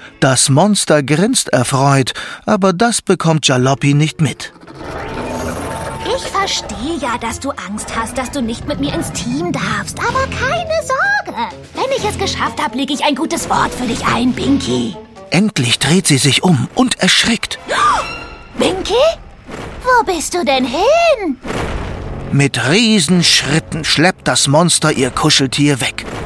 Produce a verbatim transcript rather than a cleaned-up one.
Das Monster grinst erfreut, aber das bekommt Jalopy nicht mit. Ich verstehe ja, dass du Angst hast, dass du nicht mit mir ins Team darfst. Aber keine Sorge. Wenn ich es geschafft habe, lege ich ein gutes Wort für dich ein, Binky. Endlich dreht sie sich um und erschrickt. Binky? Wo bist du denn hin? Mit Riesenschritten schleppt das Monster ihr Kuscheltier weg.